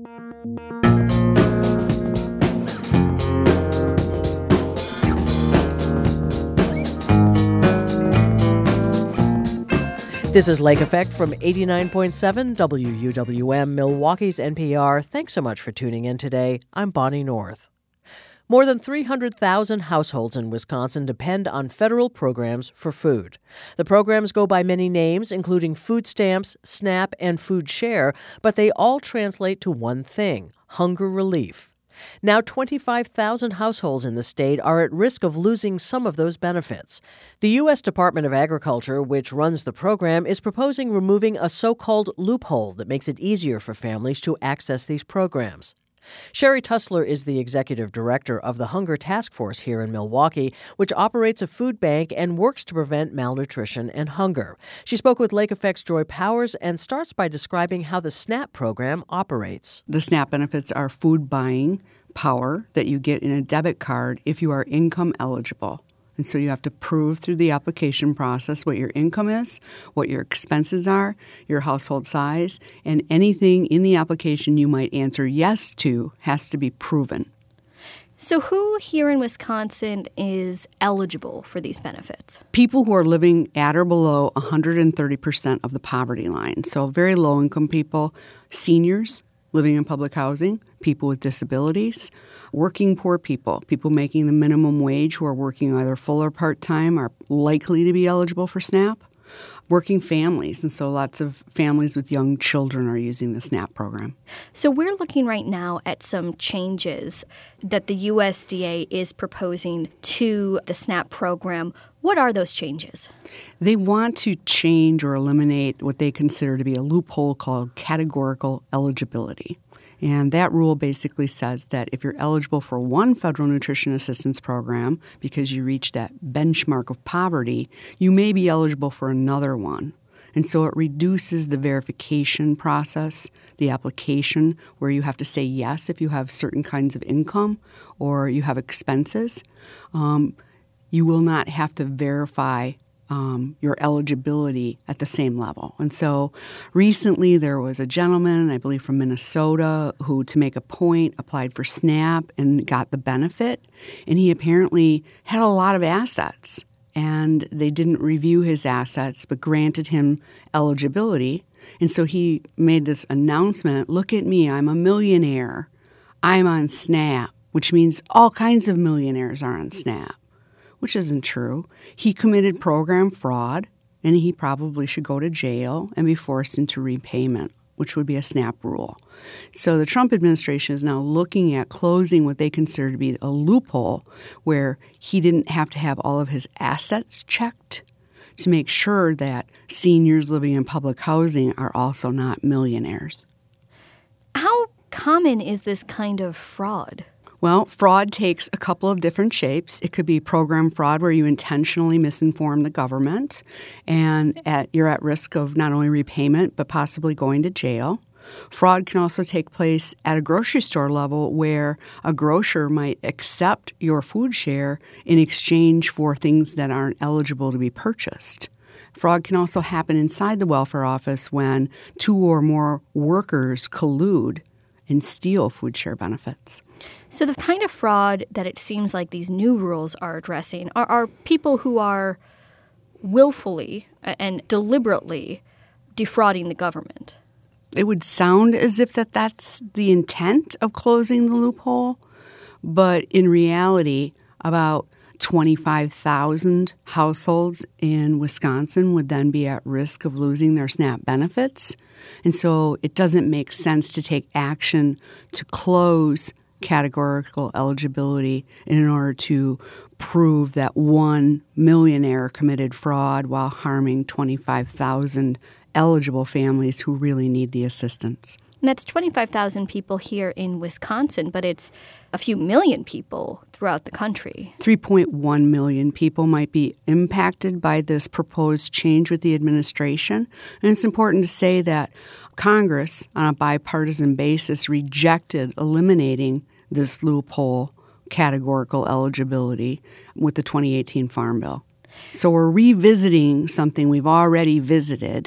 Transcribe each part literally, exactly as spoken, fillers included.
This is Lake Effect from eighty-nine point seven W U W M, Milwaukee's N P R. Thanks so much for tuning in today. I'm Bonnie North. More than three hundred thousand households in Wisconsin depend on federal programs for food. The programs go by many names, including food stamps, SNAP, and Food Share, but they all translate to one thing: hunger relief. Now twenty-five thousand households in the state are at risk of losing some of those benefits. The U S Department of Agriculture, which runs the program, is proposing removing a so-called loophole that makes it easier for families to access these programs. Sherry Tussler is the executive director of the Hunger Task Force here in Milwaukee, which operates a food bank and works to prevent malnutrition and hunger. She spoke with Lake Effect's Joy Powers and starts by describing how the SNAP program operates. The SNAP benefits are food buying power that you get in a debit card if you are income eligible. And so you have to prove through the application process what your income is, what your expenses are, your household size, and anything in the application you might answer yes to has to be proven. So who here in Wisconsin is eligible for these benefits? People who are living at or below one hundred thirty percent of the poverty line. So very low-income people, seniors living in public housing, people with disabilities, working poor people, people making the minimum wage who are working either full or part-time are likely to be eligible for SNAP. Working families, and so lots of families with young children are using the SNAP program. So we're looking right now at some changes that the U S D A is proposing to the SNAP program. What are those changes? They want to change or eliminate what they consider to be a loophole called categorical eligibility. And that rule basically says that if you're eligible for one federal nutrition assistance program because you reach that benchmark of poverty, you may be eligible for another one. And so it reduces the verification process, the application, where you have to say yes if you have certain kinds of income or you have expenses. Um, you will not have to verify Um, your eligibility at the same level. And so recently there was a gentleman, I believe from Minnesota, who, to make a point, applied for SNAP and got the benefit. And he apparently had a lot of assets. And they didn't review his assets, but granted him eligibility. And so he made this announcement, look at me, I'm a millionaire. I'm on SNAP, which means all kinds of millionaires are on SNAP. Which isn't true. He committed program fraud, and he probably should go to jail and be forced into repayment, which would be a SNAP rule. So the Trump administration is now looking at closing what they consider to be a loophole where he didn't have to have all of his assets checked to make sure that seniors living in public housing are also not millionaires. How common is this kind of fraud? Well, fraud takes a couple of different shapes. It could be program fraud where you intentionally misinform the government and at, you're at risk of not only repayment but possibly going to jail. Fraud can also take place at a grocery store level where a grocer might accept your food share in exchange for things that aren't eligible to be purchased. Fraud can also happen inside the welfare office when two or more workers collude and steal food share benefits. So the kind of fraud that it seems like these new rules are addressing are, are people who are willfully and deliberately defrauding the government. It would sound as if that that's the intent of closing the loophole, but in reality, about twenty-five thousand households in Wisconsin would then be at risk of losing their SNAP benefits. And so it doesn't make sense to take action to close categorical eligibility in order to prove that one millionaire committed fraud while harming twenty-five thousand eligible families who really need the assistance. And that's twenty-five thousand people here in Wisconsin, but it's a few million people throughout the country. three point one million people might be impacted by this proposed change with the administration. And it's important to say that Congress, on a bipartisan basis, rejected eliminating this loophole categorical eligibility with the twenty eighteen Farm Bill. So we're revisiting something we've already visited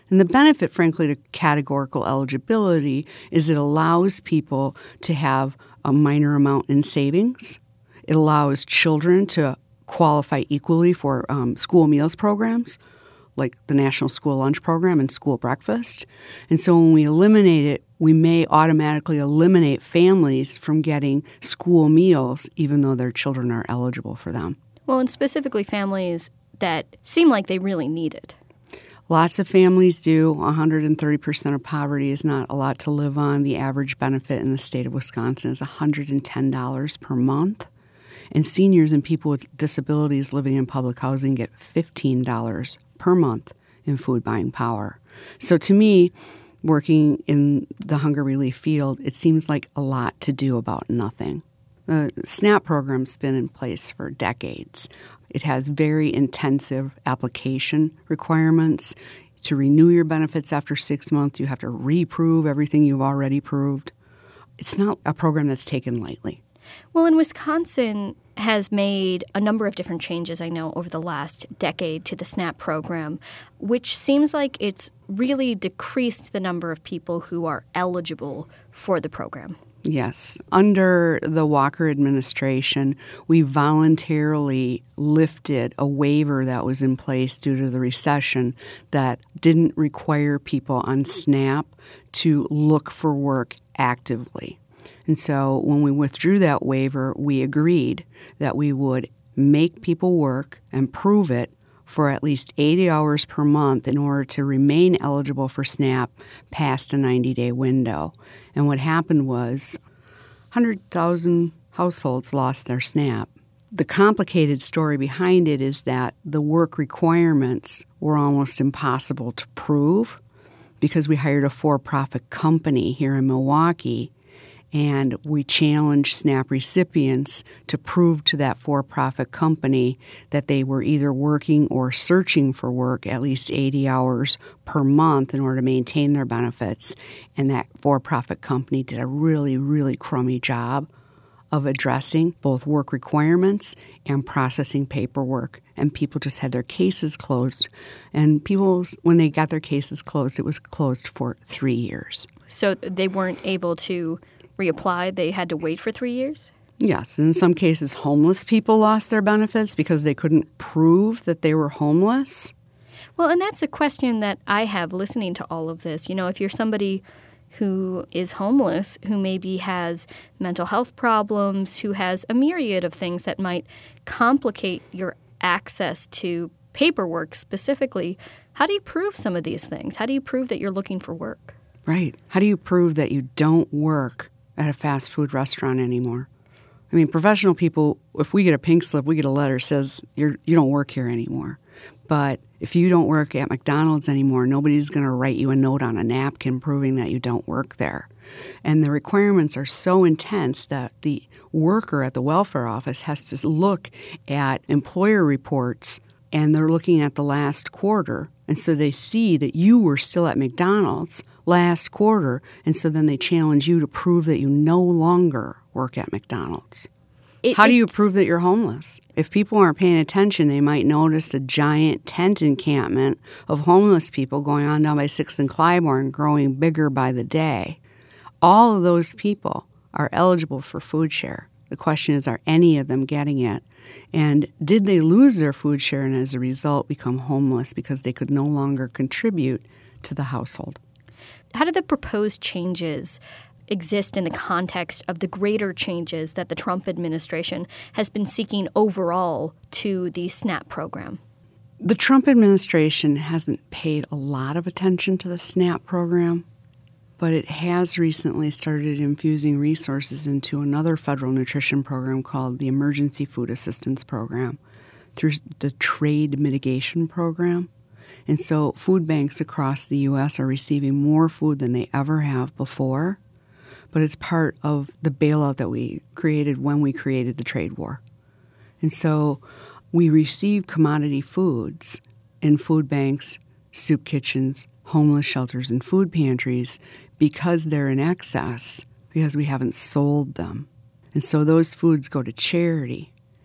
And the benefit, frankly, to categorical eligibility is it allows people to have a minor amount in savings. It allows children to qualify equally for um, school meals programs, like the National School Lunch Program and school breakfast. And so when we eliminate it, we may automatically eliminate families from getting school meals, even though their children are eligible for them. Well, and specifically families that seem like they really need it. Lots of families do. one hundred thirty percent of poverty is not a lot to live on. The average benefit in the state of Wisconsin is one hundred ten dollars per month. And seniors and people with disabilities living in public housing get fifteen dollars per month in food buying power. So to me, working in the hunger relief field, it seems like a lot to do about nothing. The SNAP program's been in place for decades. It has very intensive application requirements. To renew your benefits after six months, you have to reprove everything you've already proved. It's not a program that's taken lightly. Well, and Wisconsin has made a number of different changes, I know, over the last decade to the SNAP program, which seems like it's really decreased the number of people who are eligible for the program. Yes. Under the Walker administration, we voluntarily lifted a waiver that was in place due to the recession that didn't require people on SNAP to look for work actively. And so when we withdrew that waiver, we agreed that we would make people work and prove it for at least eighty hours per month in order to remain eligible for SNAP past a ninety-day window. And what happened was one hundred thousand households lost their SNAP. The complicated story behind it is that the work requirements were almost impossible to prove because we hired a for-profit company here in Milwaukee, and we challenged SNAP recipients to prove to that for-profit company that they were either working or searching for work at least eighty hours per month in order to maintain their benefits. And that for-profit company did a really, really crummy job of addressing both work requirements and processing paperwork. And people just had their cases closed. And people, when they got their cases closed, it was closed for three years. So they weren't able to reapply? They had to wait for three years? Yes. In some cases, homeless people lost their benefits because they couldn't prove that they were homeless. Well, and that's a question that I have listening to all of this. You know, if you're somebody who is homeless, who maybe has mental health problems, who has a myriad of things that might complicate your access to paperwork specifically, how do you prove some of these things? How do you prove that you're looking for work? Right. How do you prove that you don't work at a fast food restaurant anymore? I mean, professional people, if we get a pink slip, we get a letter that says you're, you don't work here anymore. But if you don't work at McDonald's anymore, nobody's going to write you a note on a napkin proving that you don't work there. And the requirements are so intense that the worker at the welfare office has to look at employer reports, and they're looking at the last quarter. And so they see that you were still at McDonald's last quarter, and so then they challenge you to prove that you no longer work at McDonald's. It, How do you prove that you're homeless? If people aren't paying attention, they might notice the giant tent encampment of homeless people going on down by sixth and Clybourne, growing bigger by the day. All of those people are eligible for food share. The question is, are any of them getting it? And did they lose their food share and as a result become homeless because they could no longer contribute to the household? How do the proposed changes exist in the context of the greater changes that the Trump administration has been seeking overall to the SNAP program? The Trump administration hasn't paid a lot of attention to the SNAP program, but it has recently started infusing resources into another federal nutrition program called the Emergency Food Assistance Program through the Trade Mitigation Program. And so food banks across the U S are receiving more food than they ever have before, but it's part of the bailout that we created when we created the trade war. And so we receive commodity foods in food banks, soup kitchens, homeless shelters, and food pantries because they're in excess, because we haven't sold them. And so those foods go to charity.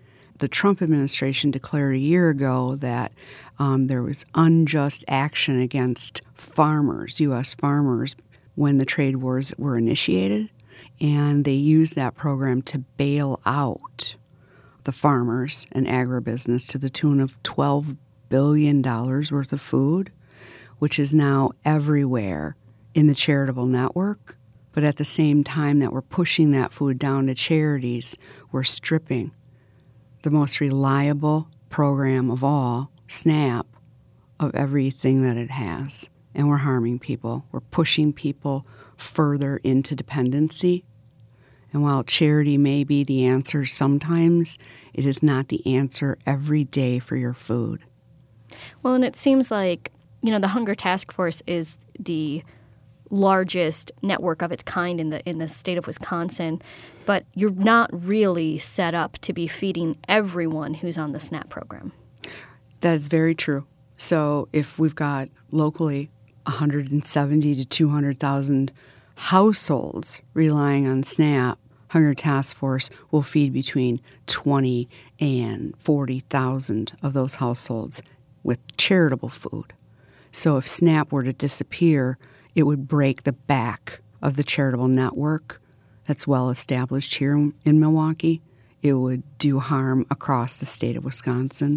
the Trump administration declared a year ago that um, there was unjust action against farmers, U S farmers, when the trade wars were initiated. And they used that program to bail out the farmers and agribusiness to the tune of twelve billion dollars worth of food, which is now everywhere in the charitable network. But at the same time that we're pushing that food down to charities, we're stripping the most reliable program of all, SNAP, of everything that it has. And we're harming people. We're pushing people further into dependency. And while charity may be the answer sometimes, it is not the answer every day for your food. Well, and it seems like, you know, the Hunger Task Force is the largest network of its kind in the in the state of Wisconsin, but you're not really set up to be feeding everyone who's on the SNAP program. That is very true. So if we've got locally one hundred seventy to two hundred thousand households relying on SNAP, Hunger Task Force will feed between twenty and forty thousand of those households with charitable food. So if SNAP were to disappear, it would break the back of the charitable network that's well established here in, in Milwaukee. It would do harm across the state of Wisconsin.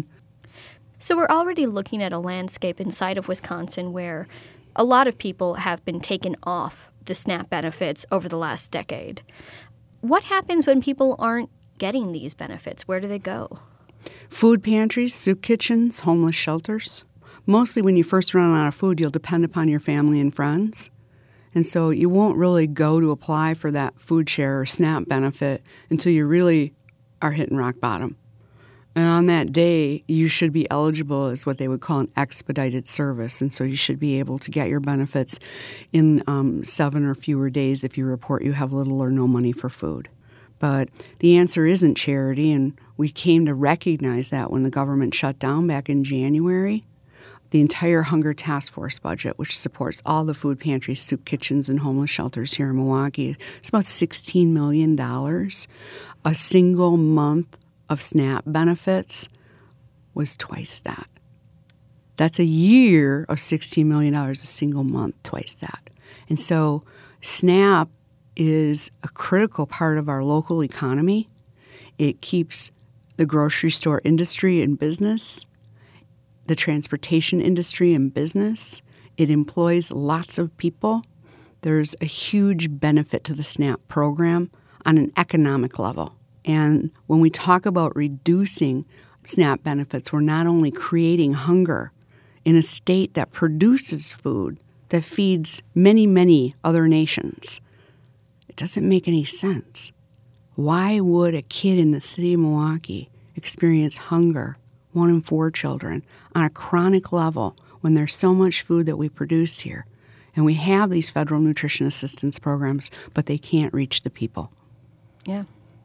So we're already looking at a landscape inside of Wisconsin where a lot of people have been taken off the SNAP benefits over the last decade. What happens when people aren't getting these benefits? Where do they go? Food pantries, soup kitchens, homeless shelters. Mostly when you first run out of food, you'll depend upon your family and friends. And so you won't really go to apply for that food share or SNAP benefit until you really are hitting rock bottom. And on that day, you should be eligible as what they would call an expedited service. And so you should be able to get your benefits in um, seven or fewer days if you report you have little or no money for food. But the answer isn't charity, and we came to recognize that when the government shut down back in January. The entire Hunger Task Force budget, which supports all the food pantries, soup kitchens, and homeless shelters here in Milwaukee, it's about sixteen million dollars. A single month of SNAP benefits was twice that. That's a year of sixteen million dollars, a single month, twice that. And so SNAP is a critical part of our local economy. It keeps the grocery store industry in business, the transportation industry in business. It employs lots of people. There's a huge benefit to the SNAP program on an economic level. And when we talk about reducing SNAP benefits, we're not only creating hunger in a state that produces food that feeds many, many other nations. It doesn't make any sense. Why would a kid in the city of Milwaukee experience hunger, one in four children, on a chronic level when there's so much food that we produce here? And we have these federal nutrition assistance programs, but they can't reach the people. Yeah.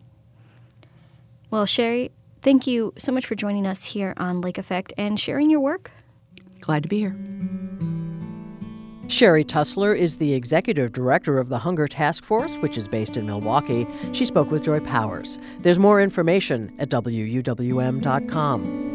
Well, Sherry, thank you so much for joining us here on Lake Effect and sharing your work. Glad to be here. Sherry Tussler is the executive director of the Hunger Task Force, which is based in Milwaukee. She spoke with Joy Powers. There's more information at W U W M dot com.